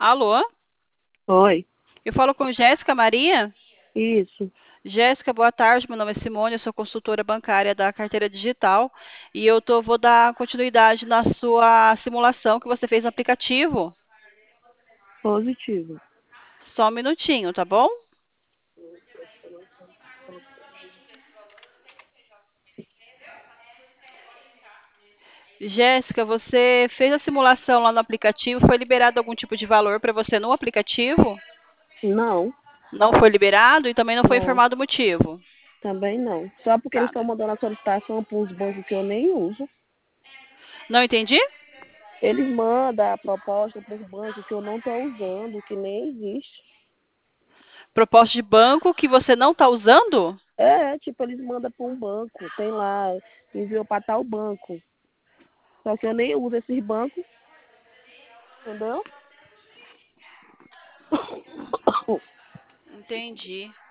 Alô? Oi, Eu falo com Jéssica Maria? isso. Jéssica, boa tarde. Meu nome é Simone, eu sou consultora bancária da carteira digital e vou dar continuidade na sua simulação que você fez no aplicativo. Positivo. Só um minutinho, tá bom? Jéssica, você fez a simulação lá no aplicativo? Foi liberado algum tipo de valor para você no aplicativo? Não, Não foi liberado e também não foi não, informado o motivo. também não. Só porque eles Tá. estão mandando a solicitação para os bancos que eu nem uso. Não entendi? Eles mandam a proposta para os bancos que eu não estou usando, que nem existe. Proposta de banco que você não está usando? Tipo, eles mandam para um banco, tem lá, enviou para tal banco. Só que eu nem uso esses bancos, entendeu? Entendi.